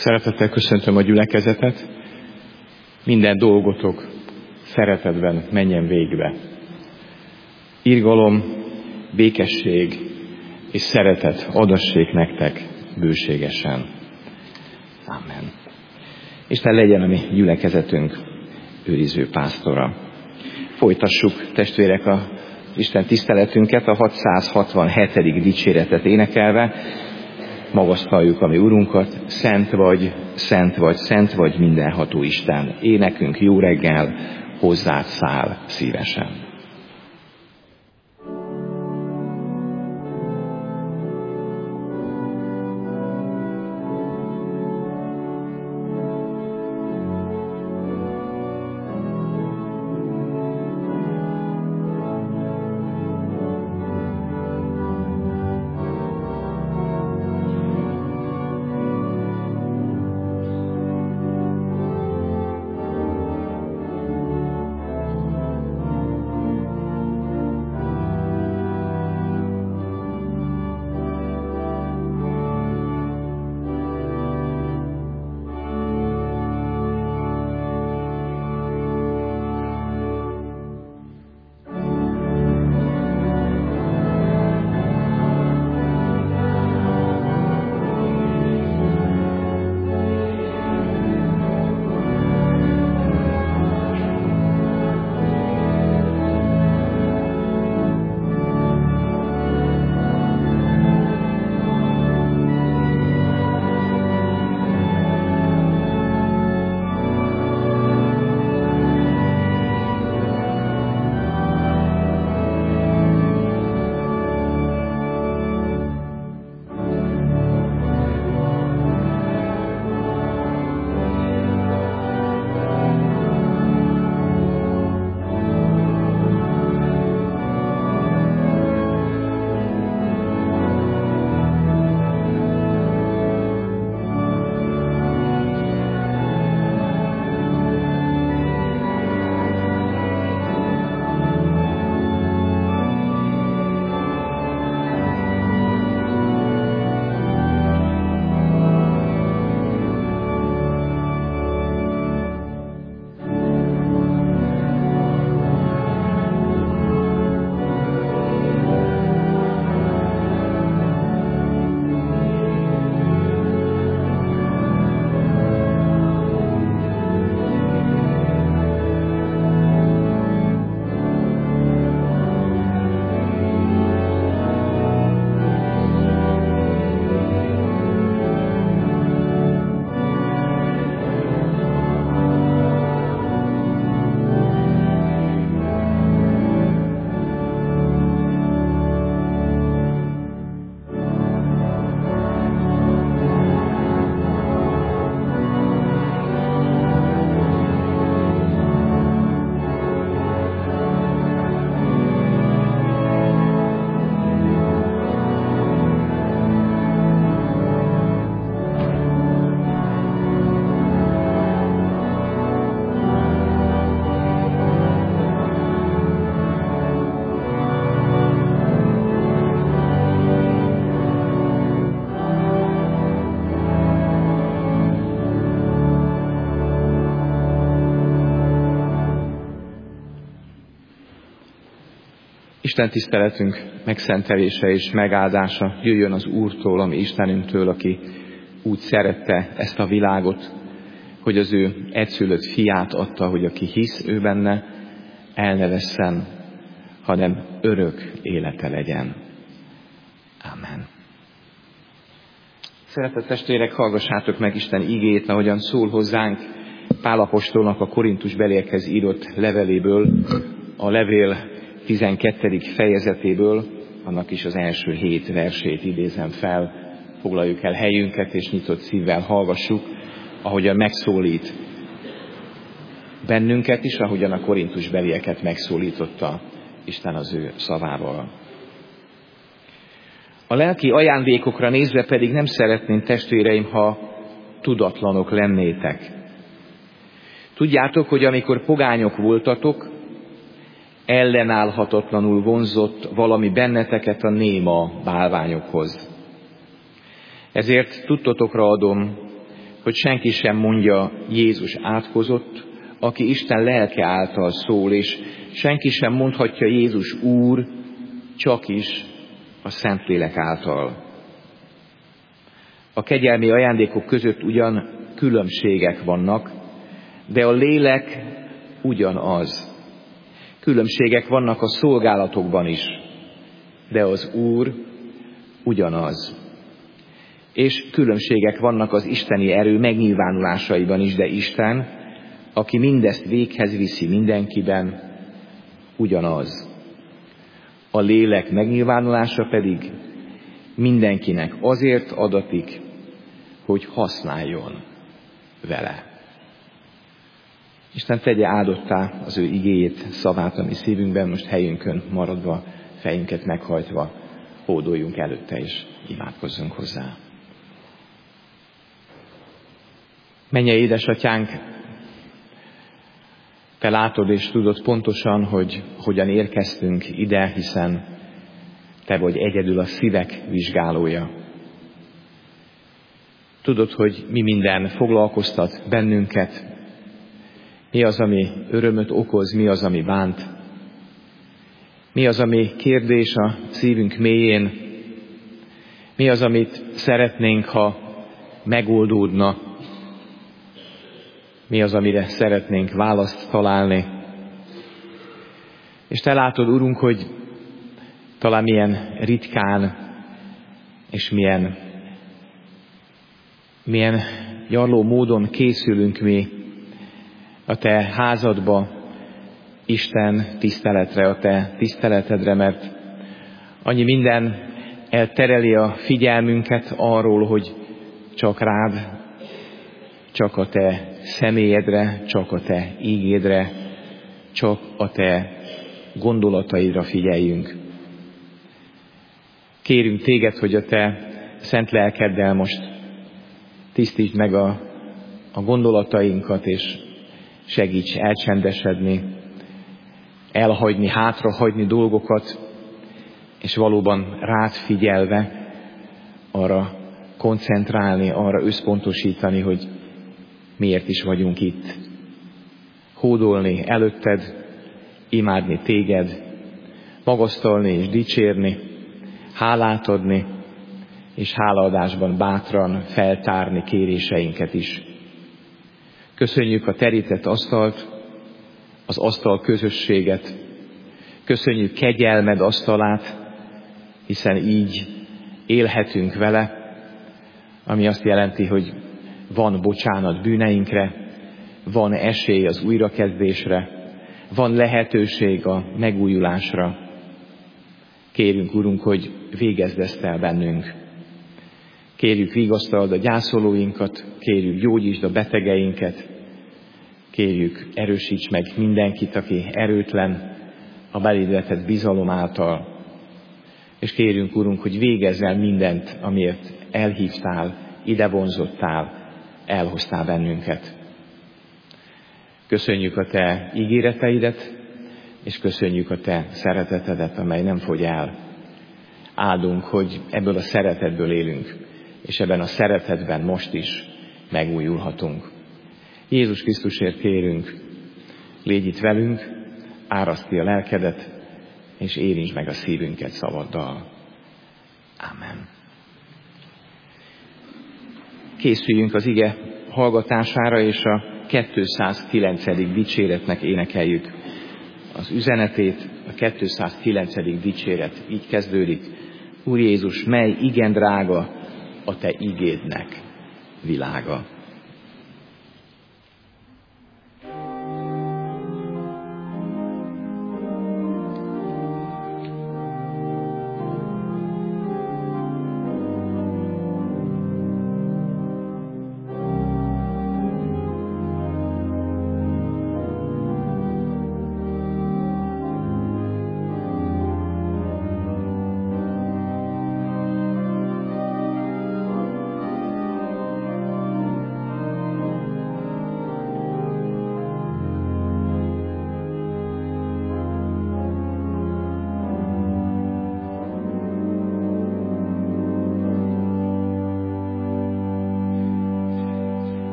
Szeretettel köszöntöm a gyülekezetet. Minden dolgotok szeretetben menjen végbe. Irgalom, békesség és szeretet adassék nektek bőségesen. Amen. Isten legyen a mi gyülekezetünk őriző pásztora. Folytassuk, testvérek, az Isten tiszteletünket, a 667. dicséretet énekelve. Magasztaljuk a mi Urunkat, szent vagy, szent vagy, szent vagy mindenható Isten. Énekünk jó reggel, hozzád száll szívesen. Isten tiszteletünk megszentelése és megáldása jöjjön az Úrtól, a mi Istenünktől, aki úgy szerette ezt a világot, hogy az ő egyszülött fiát adta, hogy aki hisz ő benne, el ne vesszen, hanem örök élete legyen. Amen. Szeretett testvérek, hallgassátok meg Isten igét, ahogyan szól hozzánk Pál apostolnak a Korintusbeliekhez írott leveléből, a levél 12. fejezetéből, annak is az első 7 versét idézem fel. Foglaljuk el helyünket, és nyitott szívvel hallgassuk, ahogyan megszólít bennünket is, ahogyan a korintusbelieket megszólította Isten az ő szavával. A lelki ajándékokra nézve pedig nem szeretném, testvéreim, ha tudatlanok lennétek. Tudjátok, hogy amikor pogányok voltatok, ellenállhatatlanul vonzott valami benneteket a néma bálványokhoz. Ezért tudtotokra adom, hogy senki sem mondja, Jézus átkozott, aki Isten lelke által szól, és senki sem mondhatja Jézus Úr, csak is a Szentlélek által. A kegyelmi ajándékok között ugyan különbségek vannak, de a lélek ugyanaz. Különbségek vannak a szolgálatokban is, de az Úr ugyanaz. És különbségek vannak az isteni erő megnyilvánulásaiban is, de Isten, aki mindezt véghez viszi mindenkiben, ugyanaz. A lélek megnyilvánulása pedig mindenkinek azért adatik, hogy használjon vele. Isten tegye áldottá az ő igéjét, szavát a mi szívünkben, most helyünkön maradva, fejünket meghajtva, hódoljunk előtte és imádkozzunk hozzá. Mennyei édesatyánk, te látod és tudod pontosan, hogy hogyan érkeztünk ide, hiszen te vagy egyedül a szívek vizsgálója. Tudod, hogy mi minden foglalkoztat bennünket, mi az, ami örömöt okoz, mi az, ami bánt, mi az, ami kérdés a szívünk mélyén, mi az, amit szeretnénk, ha megoldódna, mi az, amire szeretnénk választ találni. És te látod, Urunk, hogy talán milyen ritkán és milyen gyarló módon készülünk mi a te házadba, Isten tiszteletre, a te tiszteletedre, mert annyi minden eltereli a figyelmünket arról, hogy csak rád, csak a te személyedre, csak a te ígédre, csak a te gondolataidra figyeljünk. Kérünk téged, hogy a te szent lelkeddel most tisztítsd meg a gondolatainkat, és segíts elcsendesedni, elhagyni, hátrahagyni dolgokat, és valóban rád figyelve arra koncentrálni, arra összpontosítani, hogy miért is vagyunk itt. Hódolni előtted, imádni téged, magasztalni és dicsérni, hálát adni, és hálaadásban bátran feltárni kéréseinket is. Köszönjük a terített asztalt, az asztal közösséget, köszönjük kegyelmed asztalát, hiszen így élhetünk vele, ami azt jelenti, hogy van bocsánat bűneinkre, van esély az újrakezdésre, van lehetőség a megújulásra. Kérünk, Urunk, hogy végezd ezt el bennünk. Kérjük, vigasztald a gyászolóinkat, kérjük, gyógyítsd a betegeinket, kérjük, erősíts meg mindenkit, aki erőtlen a beléd vetett bizalom által. És kérjünk, Urunk, hogy végezz el mindent, amiért elhívtál, ide vonzottál, elhoztál bennünket. Köszönjük a te ígéreteidet, és köszönjük a te szeretetedet, amely nem fogy el. Áldunk, hogy ebből a szeretetből élünk, és ebben a szeretetben most is megújulhatunk. Jézus Krisztusért kérünk, légy itt velünk, áraszd ki a lelkedet, és érintsd meg a szívünket szavaddal. Ámen. Készüljünk az ige hallgatására, és a 209. dicséretnek énekeljük az üzenetét. A 209. dicséret így kezdődik. Úr Jézus, mely igen drága a te igédnek világa.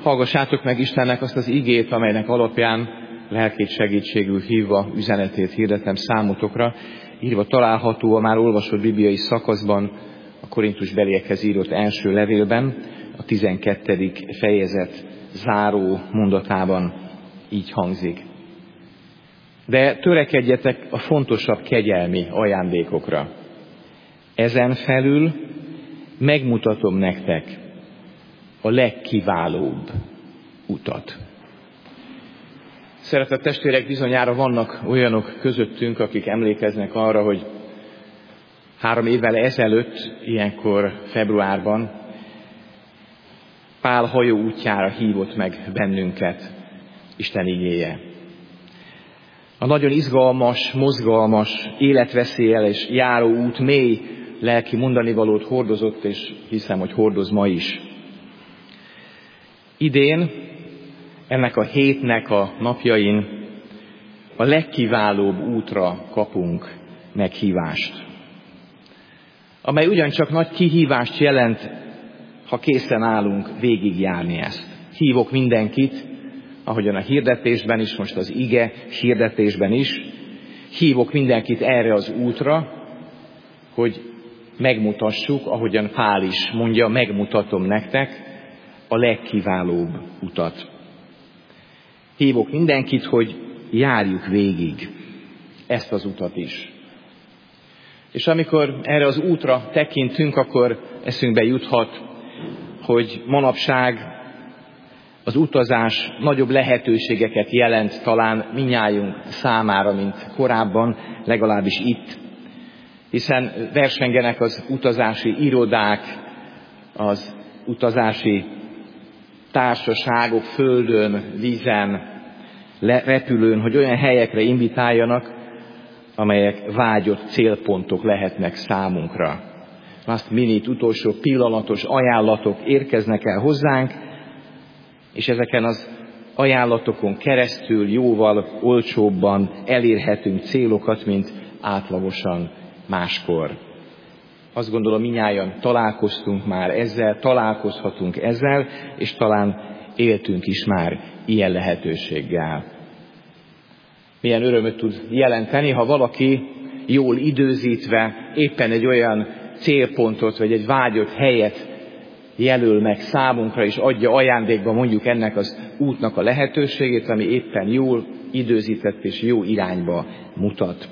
Hallgassátok meg Istennek azt az igét, amelynek alapján lelkét segítségül hívva üzenetét hirdetem számotokra. Írva található a már olvasott bibliai szakaszban, a Korintusbeliekhez írott első levélben, a 12. fejezet záró mondatában így hangzik. De törekedjetek a fontosabb kegyelmi ajándékokra. Ezen felül megmutatom nektek a legkiválóbb utat. Szeretett testvérek, bizonyára vannak olyanok közöttünk, akik emlékeznek arra, hogy 3 évvel ezelőtt, ilyenkor februárban Pál hajó útjára hívott meg bennünket Isten igéje. A nagyon izgalmas, mozgalmas, életveszélyes járó út mély lelki mondanivalót hordozott, és hiszem, hogy hordoz ma is. Idén, ennek a hétnek a napjain a legkiválóbb útra kapunk meghívást, amely ugyancsak nagy kihívást jelent, ha készen állunk végigjárni ezt. Hívok mindenkit, ahogyan a hirdetésben is, most az ige hirdetésben is, hívok mindenkit erre az útra, hogy megmutassuk, ahogyan Pál is mondja, megmutatom nektek a legkiválóbb utat. Hívok mindenkit, hogy járjuk végig ezt az utat is. És amikor erre az útra tekintünk, akkor eszünkbe juthat, hogy manapság az utazás nagyobb lehetőségeket jelent talán mindnyájunk számára, mint korábban, legalábbis itt. Hiszen versengenek az utazási irodák, az utazási társaságok földön, vízen, repülőn, hogy olyan helyekre invitáljanak, amelyek vágyott célpontok lehetnek számunkra. Last minute, utolsó pillanatos ajánlatok érkeznek el hozzánk, és ezeken az ajánlatokon keresztül jóval olcsóbban elérhetünk célokat, mint átlagosan máskor. Azt gondolom, mindnyájan találkoztunk már ezzel, találkozhatunk ezzel, és talán éltünk is már ilyen lehetőséggel. Milyen örömöt tud jelenteni, ha valaki jól időzítve éppen egy olyan célpontot, vagy egy vágyott helyet jelöl meg számunkra, és adja ajándékba mondjuk ennek az útnak a lehetőségét, ami éppen jól időzített és jó irányba mutat.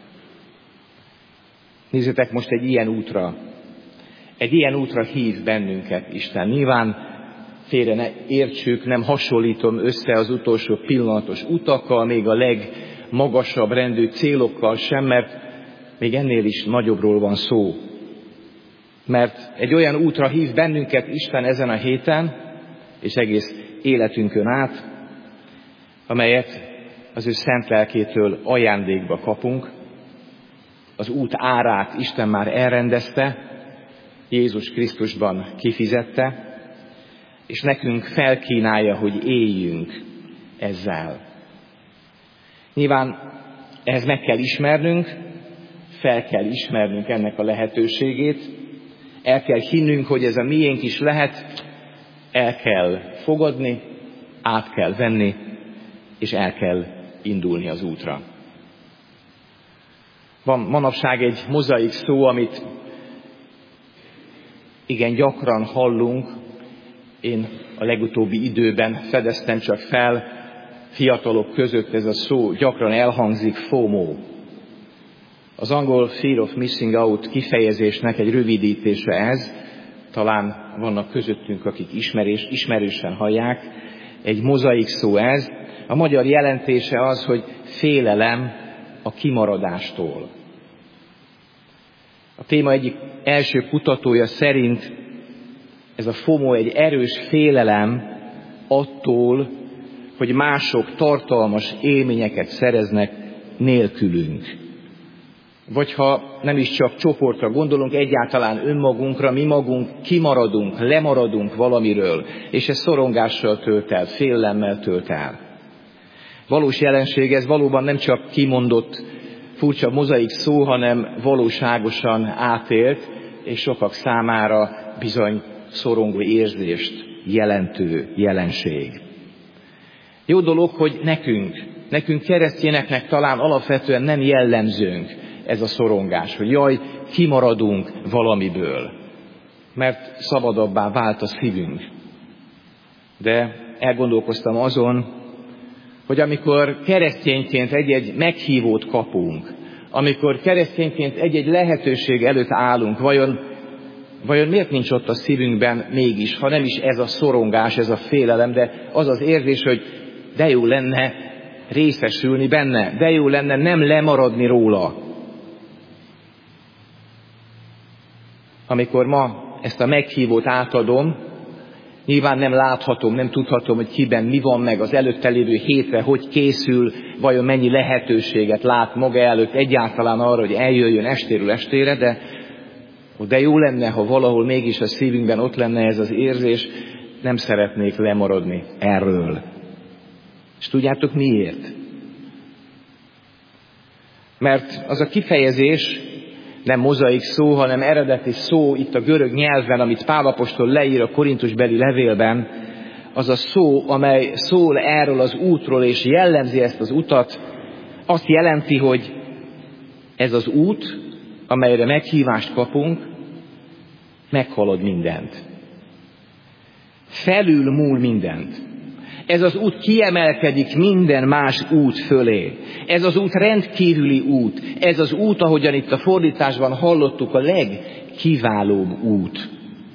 Nézzétek most egy ilyen útra hív bennünket Isten. Nyilván félre ne értsük, nem hasonlítom össze az utolsó pillanatos utakkal, még a legmagasabb rendű célokkal sem, mert még ennél is nagyobbról van szó. Mert egy olyan útra hív bennünket Isten ezen a héten, és egész életünkön át, amelyet az ő szent lelkétől ajándékba kapunk. Az út árát Isten már elrendezte, Jézus Krisztusban kifizette, és nekünk felkínálja, hogy éljünk ezzel. Nyilván ehhez meg kell ismernünk, fel kell ismernünk ennek a lehetőségét, el kell hinnünk, hogy ez a miénk is lehet, el kell fogadni, át kell venni, és el kell indulni az útra. Van manapság egy mozaik szó, amit igen gyakran hallunk. Én a legutóbbi időben fedeztem csak fel, fiatalok között ez a szó gyakran elhangzik, FOMO. Az angol Fear of Missing Out kifejezésnek egy rövidítése ez, talán vannak közöttünk, akik ismerősen hallják, egy mozaik szó ez. A magyar jelentése az, hogy félelem a kimaradástól. A téma egyik első kutatója szerint ez a FOMO egy erős félelem attól, hogy mások tartalmas élményeket szereznek nélkülünk. Vagy ha nem is csak csoportra gondolunk, egyáltalán önmagunkra, mi magunk kimaradunk, lemaradunk valamiről, és ez szorongással tölt el, félelemmel tölt el. Valós jelenség ez, valóban nem csak kimondott furcsa mozaik szó, hanem valóságosan átélt, és sokak számára bizony szorongó érzést jelentő jelenség. Jó dolog, hogy nekünk keresztényeknek talán alapvetően nem jellemzőnk ez a szorongás, hogy jaj, kimaradunk valamiből, mert szabadabbá vált a szívünk. De elgondolkoztam azon, hogy amikor keresztényként egy-egy meghívót kapunk, amikor keresztényként egy-egy lehetőség előtt állunk, vajon miért nincs ott a szívünkben mégis, ha nem is ez a szorongás, ez a félelem, de az az érzés, hogy de jó lenne részesülni benne, de jó lenne nem lemaradni róla. Amikor ma ezt a meghívót átadom, nyilván nem láthatom, nem tudhatom, hogy kiben mi van meg az előtte lévő hétre, hogy készül, vajon mennyi lehetőséget lát maga előtt egyáltalán arra, hogy eljöjjön estéről estére, de jó lenne, ha valahol mégis a szívünkben ott lenne ez az érzés, nem szeretnék lemaradni erről. És tudjátok miért? Mert az a kifejezés nem mozaik szó, hanem eredeti szó itt a görög nyelven, amit Pál apostol leír a korintusbeli levélben, az a szó, amely szól erről az útról, és jellemzi ezt az utat, azt jelenti, hogy ez az út, amelyre meghívást kapunk, meghalad mindent. Felülmúl mindent. Ez az út kiemelkedik minden más út fölé. Ez az út rendkívüli út. Ez az út, ahogyan itt a fordításban hallottuk, a legkiválóbb út.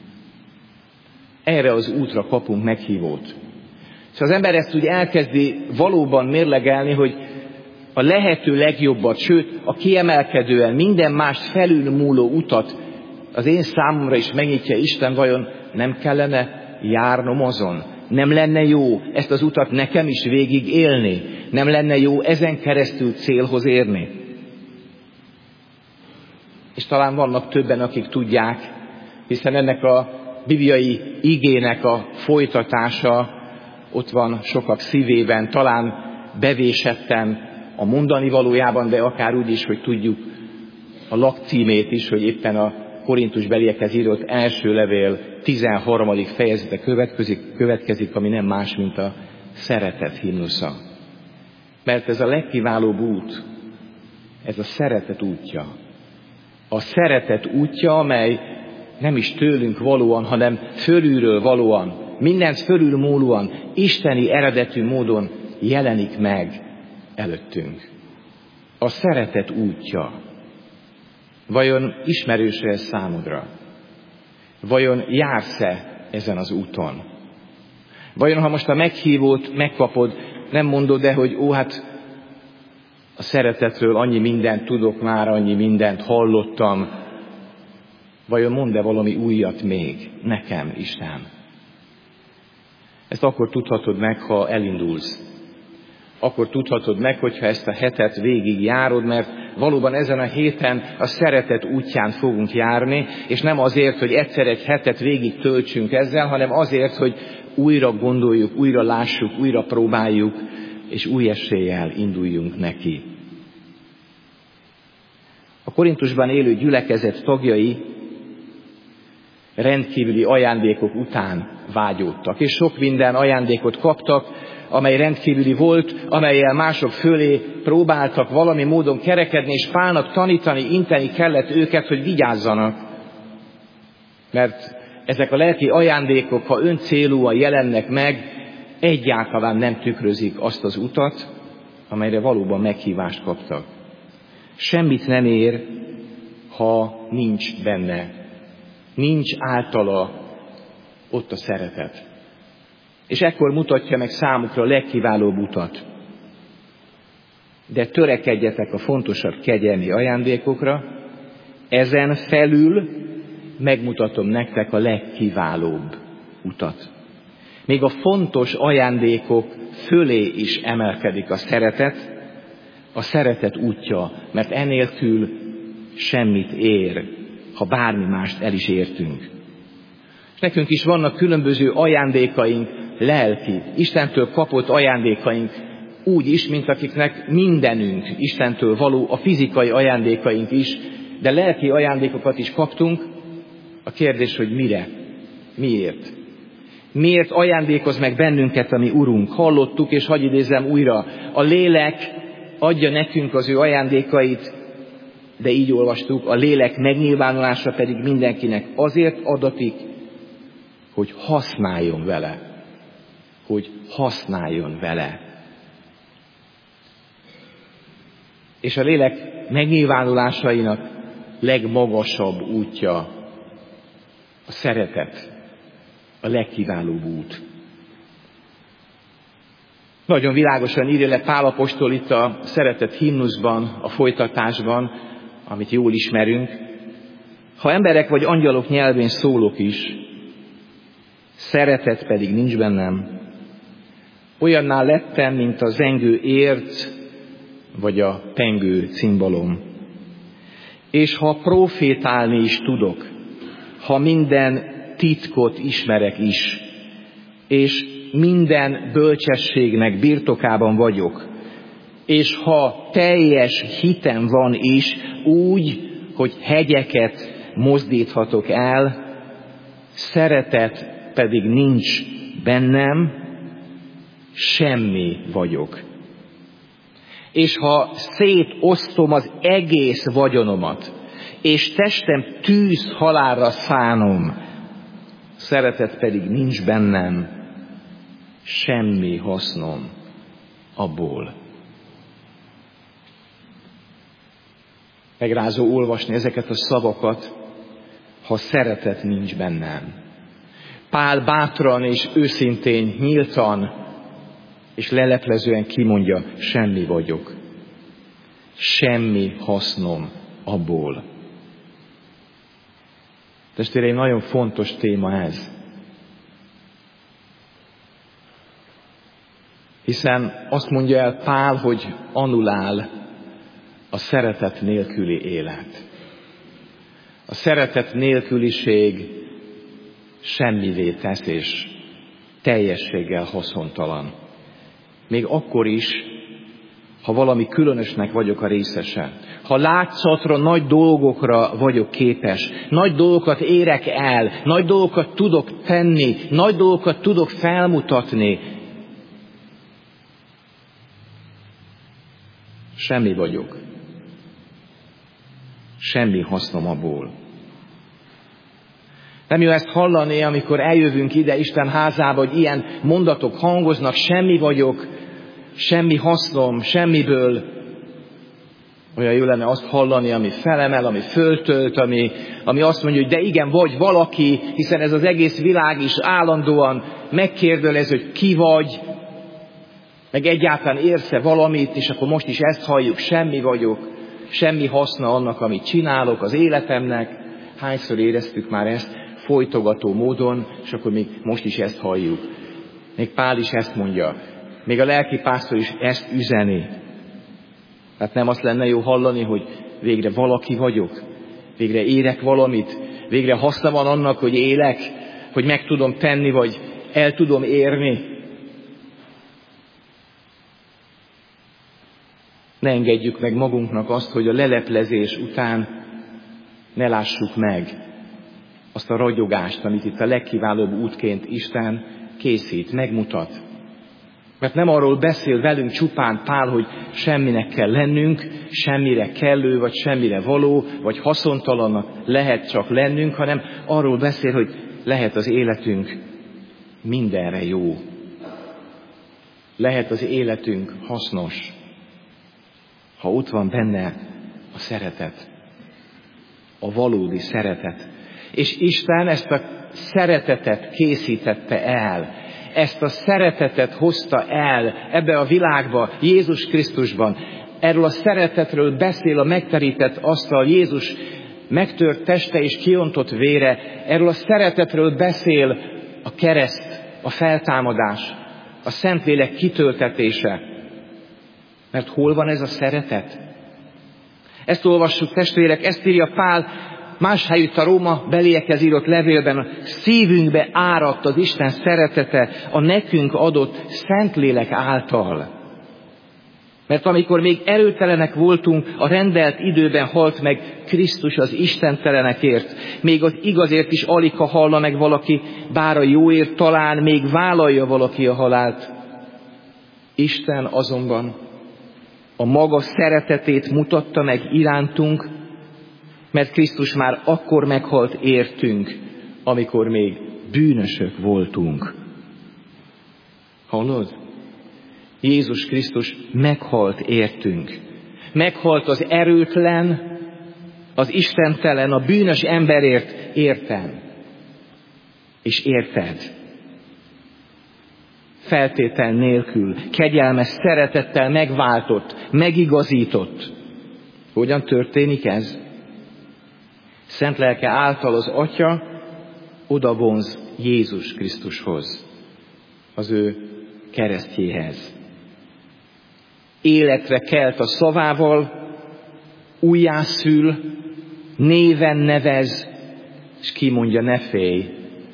Erre az útra kapunk meghívót. És az ember ezt úgy elkezdi valóban mérlegelni, hogy a lehető legjobbat, sőt a kiemelkedően minden mást felülmúló utat az én számomra is megnyitja Isten, vajon nem kellene járnom azon? Nem lenne jó ezt az utat nekem is végig élni? Nem lenne jó ezen keresztül célhoz érni? És talán vannak többen, akik tudják, hiszen ennek a bibliai igének a folytatása ott van sokak szívében, talán bevésetten a mondani valójában, de akár úgy is, hogy tudjuk a lakcímét is, hogy éppen a korintusbeliekhez írott első levél 13. fejezete következik, ami nem más, mint a szeretet himnusza. Mert ez a legkiválóbb út, ez a szeretet útja. A szeretet útja, amely nem is tőlünk valóan, hanem fölülről valóan, mindent fölülmúlóan, isteni eredetű módon jelenik meg előttünk. A szeretet útja. Vajon ismerős-e ez számodra? Vajon jársz-e ezen az úton? Vajon, ha most a meghívót megkapod, nem mondod de hogy hát a szeretetről annyi mindent tudok már, annyi mindent hallottam. Vajon mondd-e valami újat még nekem, Isten? Ezt akkor tudhatod meg, ha elindulsz. Akkor tudhatod meg, hogyha ezt a hetet végig járod, mert valóban ezen a héten a szeretet útján fogunk járni, és nem azért, hogy egyszer egy hetet végig töltsünk ezzel, hanem azért, hogy újra gondoljuk, újra lássuk, újra próbáljuk, és új eséllyel induljunk neki. A Korintusban élő gyülekezet tagjai rendkívüli ajándékok után vágyódtak, és sok minden ajándékot kaptak, amely rendkívüli volt, amellyel mások fölé próbáltak valami módon kerekedni, és Pálnak tanítani, inteni kellett őket, hogy vigyázzanak. Mert ezek a lelki ajándékok, ha öncélúan jelennek meg, egyáltalán nem tükrözik azt az utat, amelyre valóban meghívást kaptak. Semmit nem ér, ha nincs benne. Nincs általa ott a szeretet. És ekkor mutatja meg számukra a legkiválóbb utat. De törekedjetek a fontosabb kegyelmi ajándékokra, ezen felül megmutatom nektek a legkiválóbb utat. Még a fontos ajándékok fölé is emelkedik a szeretet útja, mert enélkül semmit ér, ha bármi mást el is értünk. És nekünk is vannak különböző ajándékaink, lelki, Istentől kapott ajándékaink, úgy is, mint akiknek mindenünk Istentől való, a fizikai ajándékaink is, de lelki ajándékokat is kaptunk. A kérdés, hogy mire? Miért? Miért ajándékoz meg bennünket a mi Urunk? Hallottuk, és hadd idézzem újra, a lélek adja nekünk az ő ajándékait, de így olvastuk, a lélek megnyilvánulása pedig mindenkinek azért adatik, hogy használjon vele. Hogy használjon vele. És a lélek megnyilvánulásainak legmagasabb útja a szeretet, a legkiválóbb út. Nagyon világosan írja le Pál apostol itt a szeretet himnuszban, a folytatásban, amit jól ismerünk. Ha emberek vagy angyalok nyelvén szólok is, szeretet pedig nincs bennem, olyanná lettem, mint a zengő ért, vagy a pengő cimbalom. És ha profétálni is tudok, ha minden titkot ismerek is, és minden bölcsességnek birtokában vagyok, és ha teljes hitem van is, úgy, hogy hegyeket mozdíthatok el, szeretet pedig nincs bennem, semmi vagyok. És ha szétosztom az egész vagyonomat, és testem tűz halálra szánom, szeretet pedig nincs bennem, semmi hasznom abból. Megrázó olvasni ezeket a szavakat, ha szeretet nincs bennem. Pál bátran és őszintén, nyíltan és leleplezően kimondja, semmi vagyok. Semmi hasznom abból. Testvéreim, nagyon fontos téma ez. Hiszen azt mondja el Pál, hogy annulál a szeretet nélküli élet. A szeretet nélküliség semmivé tesz, és teljességgel haszontalan. Még akkor is, ha valami különösnek vagyok a részese. Ha látszatra, nagy dolgokra vagyok képes, nagy dolgokat érek el, nagy dolgokat tudok tenni, nagy dolgokat tudok felmutatni. Semmi vagyok. Semmi hasznom abból. Nem jó ezt hallani, amikor eljövünk ide Isten házába, hogy ilyen mondatok hangoznak, semmi vagyok, semmi hasznom, semmiből. Olyan jó lenne azt hallani, ami felemel, ami föltölt, ami azt mondja, hogy de igen, vagy valaki, hiszen ez az egész világ is állandóan megkérdőjelez, hogy ki vagy, meg egyáltalán érsz-e valamit, és akkor most is ezt halljuk, semmi vagyok, semmi haszna annak, amit csinálok az életemnek. Hányszor éreztük már ezt folytogató módon, és akkor még most is ezt halljuk. Még Pál is ezt mondja, még a lelkipásztor is ezt üzeni. Hát nem azt lenne jó hallani, hogy végre valaki vagyok, végre érek valamit, végre haszna van annak, hogy élek, hogy meg tudom tenni, vagy el tudom érni. Ne engedjük meg magunknak azt, hogy a leleplezés után ne lássuk meg azt a ragyogást, amit itt a legkiválóbb útként Isten készít, megmutat. Mert nem arról beszél velünk csupán Pál, hogy semminek kell lennünk, semmire kellő, vagy semmire való, vagy haszontalannak lehet csak lennünk, hanem arról beszél, hogy lehet az életünk mindenre jó. Lehet az életünk hasznos, ha ott van benne a szeretet, a valódi szeretet. És Isten ezt a szeretetet készítette el, ezt a szeretetet hozta el ebbe a világba, Jézus Krisztusban. Erről a szeretetről beszél a megterített asztal, Jézus megtört teste és kiontott vére. Erről a szeretetről beszél a kereszt, a feltámadás, a Szentlélek kitöltetése. Mert hol van ez a szeretet? Ezt olvassuk, testvérek, ezt írja Pál más helyütt a Róma beliekhez írott levélben, a szívünkbe áradt az Isten szeretete a nekünk adott Szentlélek által. Mert amikor még erőtelenek voltunk, a rendelt időben halt meg Krisztus az istentelenekért. Még az igazért is aligha halna meg valaki, bár a jóért talán még vállalja valaki a halált. Isten azonban a maga szeretetét mutatta meg irántunk, mert Krisztus már akkor meghalt értünk, amikor még bűnösök voltunk. Hallod? Jézus Krisztus meghalt értünk. Meghalt az erőtlen, az istentelen, a bűnös emberért, értem. És érted. Feltétel nélkül, kegyelmes szeretettel megváltott, megigazított. Hogyan történik ez? Szent lelke által az Atya odavonz Jézus Krisztushoz, az ő keresztjéhez. Életre kelt a szavával, újjászül, néven nevez, és kimondja, ne félj,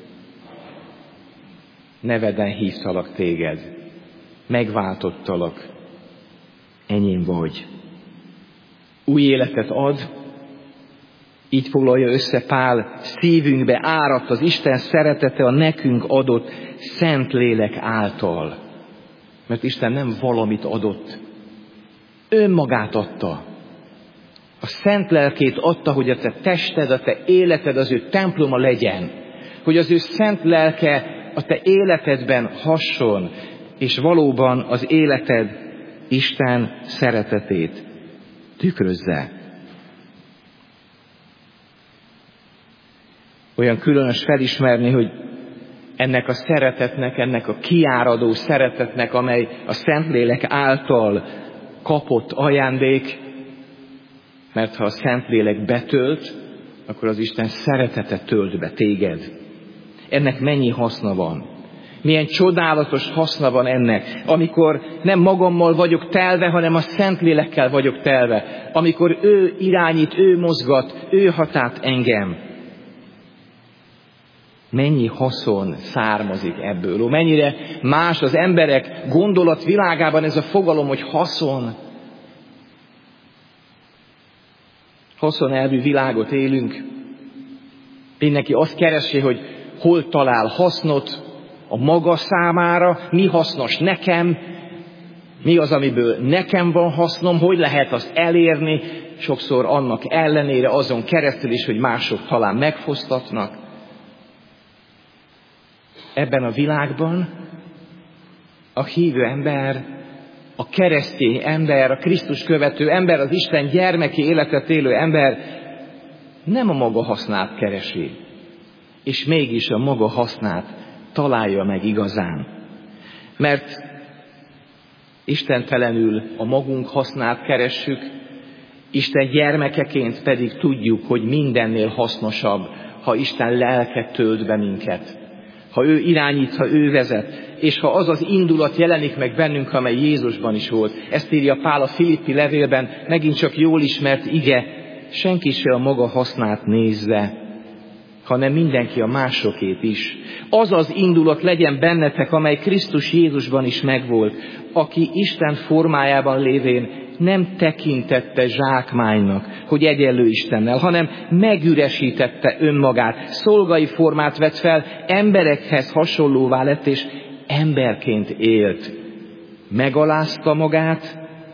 neveden hívtalak téged, megváltottalak, enyém vagy. Új életet ad, így foglalja össze Pál, szívünkbe áradt az Isten szeretete a nekünk adott szent lélek által. Mert Isten nem valamit adott, önmagát adta. A szent lelkét adta, hogy a te tested, a te életed az ő temploma legyen. Hogy az ő szent lelke a te életedben hasson, és valóban az életed Isten szeretetét tükrözze. Olyan különös felismerni, hogy ennek a szeretetnek, ennek a kiáradó szeretetnek, amely a Szentlélek által kapott ajándék, mert ha a Szentlélek betölt, akkor az Isten szeretete tölt be téged. Ennek mennyi haszna van? Milyen csodálatos haszna van ennek, amikor nem magammal vagyok telve, hanem a Szentlélekkel vagyok telve. Amikor ő irányít, ő mozgat, ő hatát engem. Mennyi haszon származik ebből. Mennyire más az emberek gondolatvilágában ez a fogalom, hogy haszon. Haszonelvű világot élünk. Mindenki azt keresi, hogy hol talál hasznot a maga számára, mi hasznos nekem, mi az, amiből nekem van hasznom, hogy lehet azt elérni, sokszor annak ellenére azon keresztül is, hogy mások talán megfosztatnak. Ebben a világban a hívő ember, a keresztény ember, a Krisztus követő ember, az Isten gyermeki életet élő ember nem a maga hasznát keresi, és mégis a maga hasznát találja meg igazán. Mert istentelenül a magunk hasznát keressük, Isten gyermekeként pedig tudjuk, hogy mindennél hasznosabb, ha Isten lelke tölt be minket. Ha ő irányít, ha ő vezet, és ha az az indulat jelenik meg bennünk, amely Jézusban is volt. Ezt írja Pál a Filippi levélben, megint csak jól ismert ige, senki se a maga hasznát nézze, hanem mindenki a másokét is. Az az indulat legyen bennetek, amely Krisztus Jézusban is megvolt, aki Isten formájában lévén nem tekintette zsákmánynak, hogy egyenlő Istennel, hanem megüresítette önmagát, szolgai formát vett fel, emberekhez hasonlóvá lett, és emberként élt. Megalázta magát,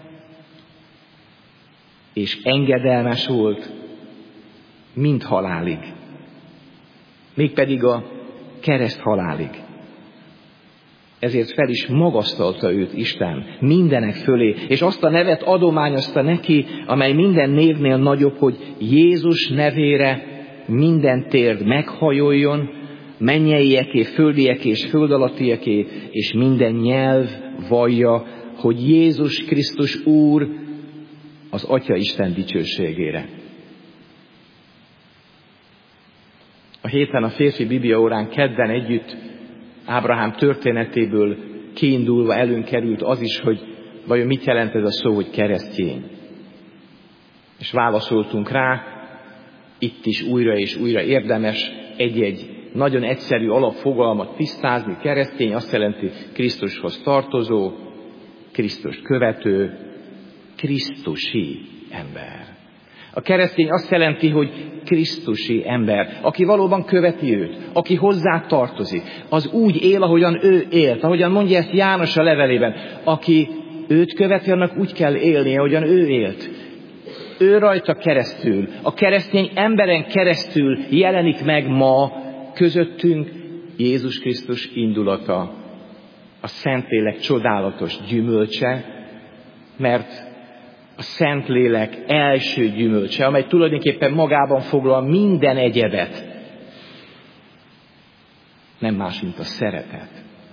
és engedelmes volt, mind halálig. Mégpedig a kereszt halálig. Ezért fel is magasztalta őt Isten mindenek fölé, és azt a nevet adományozta neki, amely minden névnél nagyobb, hogy Jézus nevére minden térd meghajoljon, mennyeieké, földieké és föld alattiaké, és minden nyelv vallja, hogy Jézus Krisztus Úr az Atya Isten dicsőségére. A héten a férfi bibliaórán kedden együtt Ábrahám történetéből kiindulva elünk került az is, hogy vajon mit jelent ez a szó, hogy keresztény. És válaszoltunk rá, itt is újra és újra érdemes egy-egy nagyon egyszerű alapfogalmat tisztázni. Keresztény azt jelenti Krisztushoz tartozó, Krisztust követő, Krisztusi ember. A keresztény azt jelenti, hogy Krisztusi ember, aki valóban követi őt, aki hozzá tartozik, az úgy él, ahogyan ő élt, ahogyan mondja ezt János a levelében. Aki őt követi, annak úgy kell élnie, ahogyan ő élt. Ő rajta keresztül, a keresztény emberen keresztül jelenik meg ma közöttünk Jézus Krisztus indulata, a Szentlélek csodálatos gyümölcse, mert a Szentlélek első gyümölcse, amely tulajdonképpen magában foglal minden egyebet, nem más, mint a szeretet.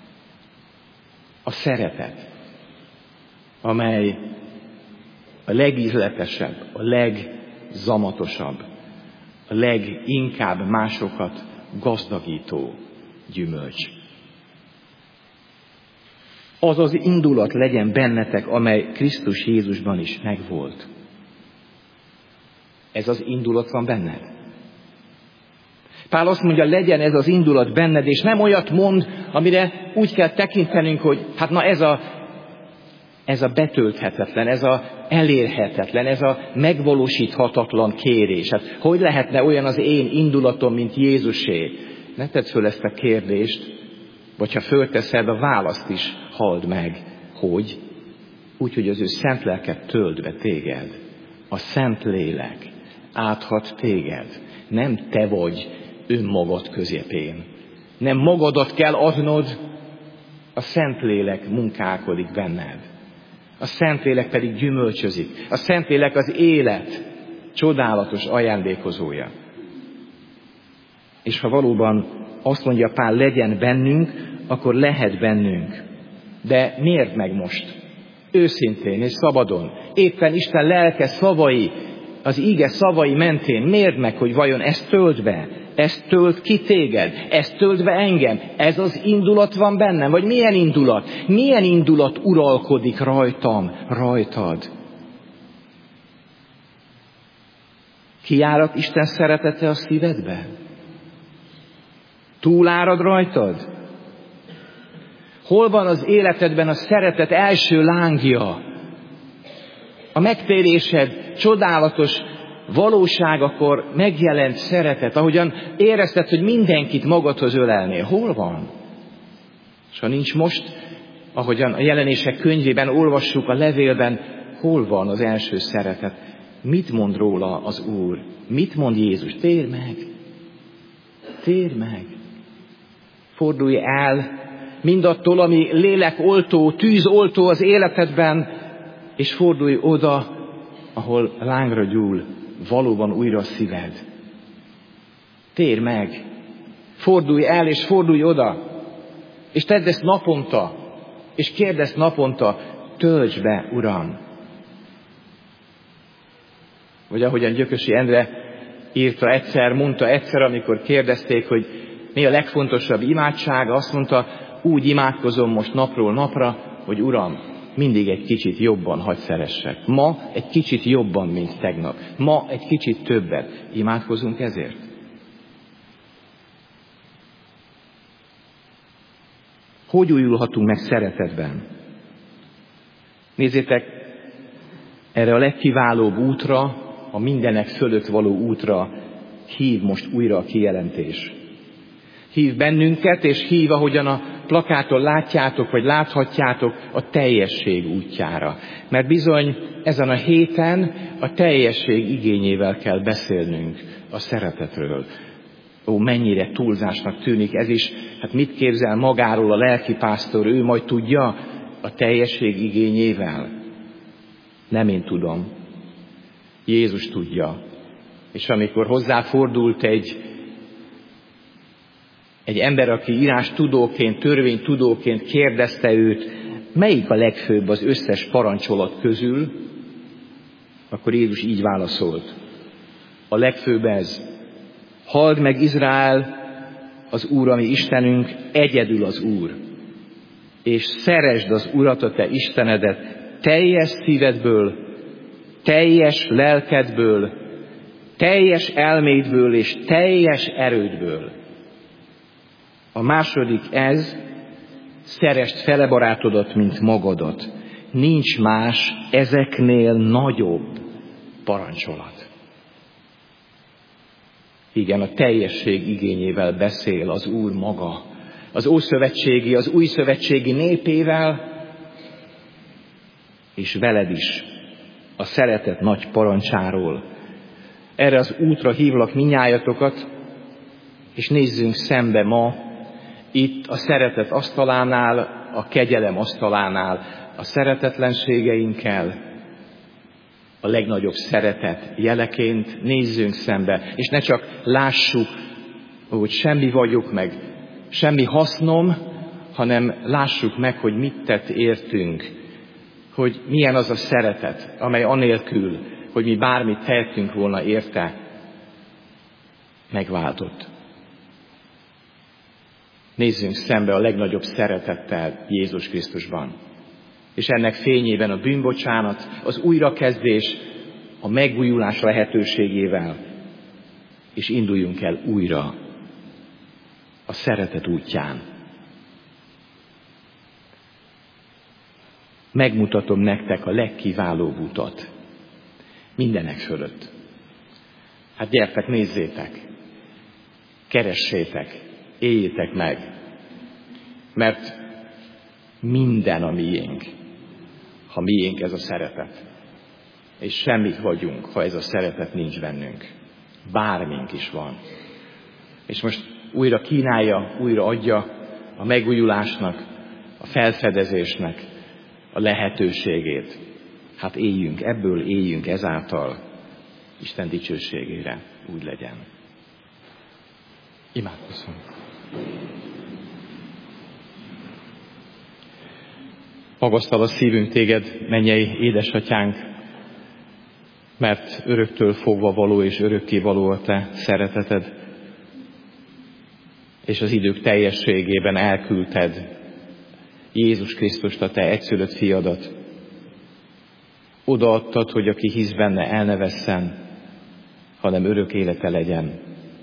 A szeretet, amely a legízletesebb, a legzamatosabb, a leginkább másokat gazdagító gyümölcs. Az az indulat legyen bennetek, amely Krisztus Jézusban is megvolt. Ez az indulat van benned. Pál azt mondja, legyen ez az indulat benned, és nem olyat mond, amire úgy kell tekintenünk, hogy hát na ez a betölthetetlen, ez a elérhetetlen, ez a megvalósíthatatlan kérés. Hát hogy lehetne olyan az én indulatom, mint Jézusé? Ne tedd föl ezt a kérdést, vagy ha fölteszed, a választ is halld meg, hogy úgy, hogy az ő szent lelket tölt be téged. A szent lélek áthat téged. Nem te vagy önmagad közepén. Nem magadat kell adnod, a szent lélek munkálkodik benned. A Szentlélek pedig gyümölcsözik. A Szentlélek az élet csodálatos ajándékozója. És ha valóban azt mondja Pál, legyen bennünk, akkor lehet bennünk. De miért meg most? Őszintén és szabadon. Éppen Isten lelke szavai, az íge szavai mentén. Miért meg, hogy vajon ezt tölt be? Ez tölt ki téged? Ez tölt be engem? Ez az indulat van bennem? Vagy milyen indulat? Milyen indulat uralkodik rajtam, rajtad? Kiárad Isten szeretete a szívedbe? Túlárad rajtad? Hol van az életedben a szeretet első lángja? A megtérésed csodálatos valóságakor megjelent szeretet, ahogyan érezted, hogy mindenkit magadhoz ölelnél. Hol van? És ha nincs most, ahogyan a Jelenések könyvében olvassuk a levélben, hol van az első szeretet? Mit mond róla az Úr? Mit mond Jézus? Térj meg! Térj meg! Fordulj el mindattól, ami lélekoltó, tűzoltó az életedben, és fordulj oda, ahol lángra gyúl valóban újra a szíved. Térj meg! Fordulj el, és fordulj oda! És tedd ezt naponta, és kérd ezt naponta, töltsd be, Uram! Vagy ahogyan Gyökösi Endre írta mondta egyszer, amikor kérdezték, hogy mi a legfontosabb imádság, azt mondta, úgy imádkozom most napról napra, hogy Uram, mindig egy kicsit jobban hadd szeressek. Ma egy kicsit jobban, mint tegnap. Ma egy kicsit többet. Imádkozunk ezért? Hogy újulhatunk meg szeretetben? Nézzétek, erre a legkiválóbb útra, a mindenek fölött való útra hív most újra a kijelentés. Hív bennünket, és hív, ahogyan a plakáton látjátok, vagy láthatjátok, a teljesség útjára. Mert bizony ezen a héten a teljesség igényével kell beszélnünk a szeretetről. Ó, mennyire túlzásnak tűnik ez is. Hát mit képzel magáról a lelkipásztor? Ő majd tudja a teljesség igényével? Nem én tudom. Jézus tudja. És amikor hozzáfordult egy ember, aki írástudóként, törvénytudóként kérdezte őt, melyik a legfőbb az összes parancsolat közül, akkor Jézus így válaszolt. A legfőbb ez. Halld meg, Izrael, az Úr, ami Istenünk, egyedül az Úr. És szeresd az Urat, a te Istenedet, teljes szívedből, teljes lelkedből, teljes elmédből és teljes erődből. A második ez, szeresd fele barátodat, mint magadat. nincs más ezeknél nagyobb parancsolat. Igen, a teljesség igényével beszél az Úr maga, az ószövetségi, az újszövetségi népével, és veled is a szeretet nagy parancsáról. Erre az útra hívlak minnyájatokat, és nézzünk szembe ma, itt a szeretet asztalánál, a kegyelem asztalánál, a szeretetlenségeinkkel, a legnagyobb szeretet jeleként nézzünk szembe, és ne csak lássuk, hogy semmi vagyok meg, semmi hasznom, hanem lássuk meg, hogy mit tett értünk, hogy milyen az a szeretet, amely anélkül, hogy mi bármit tehetünk volna érte, megváltott. Nézzünk szembe a legnagyobb szeretettel Jézus Krisztusban. És ennek fényében a bűnbocsánat, az újrakezdés, a megújulás lehetőségével, és induljunk el újra a szeretet útján. Megmutatom nektek a legkiválóbb utat mindenek fölött. Hát gyertek, nézzétek, keressétek, éljétek meg, mert minden a miénk, ha miénk ez a szeretet. És semmik vagyunk, ha ez a szeretet nincs bennünk. Bármink is van. És most újra kínálja, újra adja a megújulásnak, a felfedezésnek a lehetőségét. Hát éljünk, ebből éljünk ezáltal Isten dicsőségére, úgy legyen. Imádkozzunk. Magasztal a szívünk téged, mennyei édesatyánk, mert öröktől fogva való és örökké való a te szereteted, és az idők teljességében elküldted Jézus Krisztust, a te egyszülött fiadat. Odaadtad, hogy aki hisz benne, el ne vesszen, hanem örök élete legyen.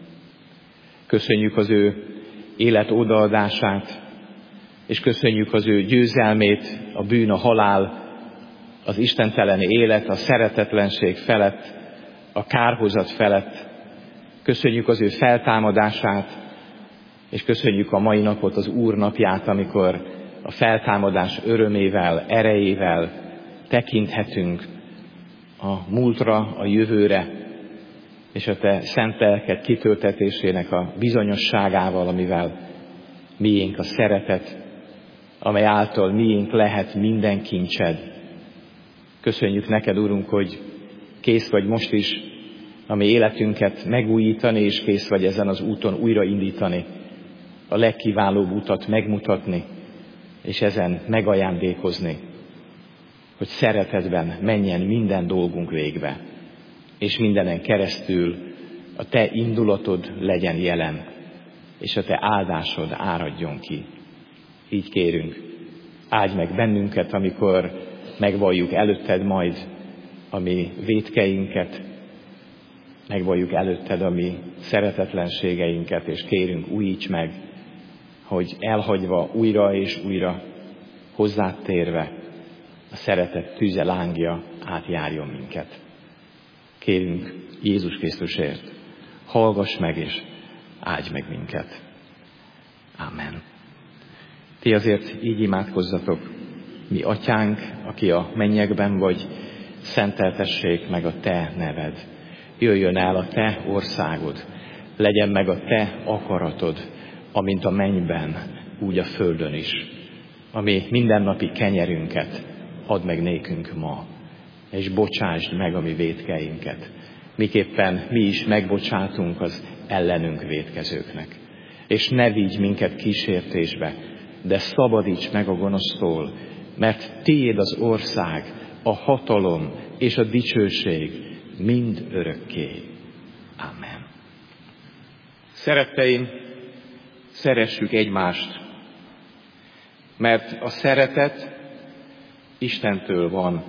Köszönjük az ő élet odaadását, és köszönjük az ő győzelmét, a bűn, a halál, az istentelen élet, a szeretetlenség felett, a kárhozat felett. Köszönjük az ő feltámadását, és köszönjük a mai napot, az Úr napját, amikor a feltámadás örömével, erejével tekinthetünk a múltra, a jövőre, és a te szent lelked kitöltetésének a bizonyosságával, amivel miénk a szeretet, amely által miénk lehet minden kincsed. Köszönjük neked, Urunk, hogy kész vagy most is a mi életünket megújítani, és kész vagy ezen az úton újraindítani, a legkiválóbb utat megmutatni, és ezen megajándékozni, hogy szeretetben menjen minden dolgunk végbe, és mindenen keresztül a te indulatod legyen jelen, és a te áldásod áradjon ki. Így kérünk, áldj meg bennünket, amikor megvalljuk előtted majd a mi vétkeinket, megvalljuk előtted a mi szeretetlenségeinket, és kérünk, újíts meg, hogy elhagyva újra és újra, hozzád térve, a szeretet tűze lángja átjárjon minket. Kérünk Jézus Krisztusért, hallgass meg és áldj meg minket. Amen. Ti azért így imádkozzatok: mi atyánk, aki a mennyekben vagy, szenteltessék meg a te neved. Jöjjön el a te országod, legyen meg a te akaratod, amint a mennyben, úgy a földön is. Ami mindennapi kenyerünket add meg nékünk ma, és bocsásd meg a mi vétkeinket, miképpen mi is megbocsátunk az ellenünk vétkezőknek. És ne vigy minket kísértésbe, de szabadíts meg a gonosztól, mert tiéd az ország, a hatalom és a dicsőség mind örökké. Amen. Szeretteim, szeressük egymást, mert a szeretet Istentől van,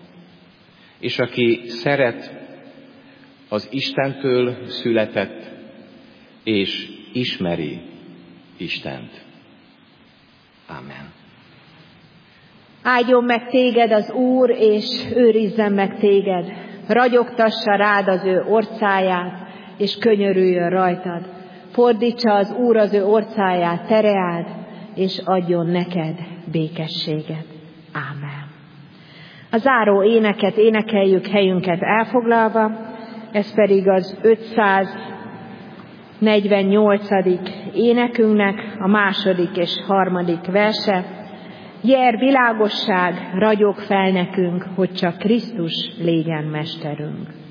és aki szeret, az Istentől született, és ismeri Istent. Amen. Áldjon meg téged az Úr, és őrizzen meg téged. Ragyogtassa rád az ő orcáját, és könyörüljön rajtad. Fordítsa az Úr az ő orcáját tereád, és adjon neked békességet. Ámen. A záró éneket énekeljük helyünket elfoglalva, ez pedig az 548. énekünknek a 2. és 3. verse. Jel világosság, ragyog fel nekünk, hogy csak Krisztus légyen mesterünk.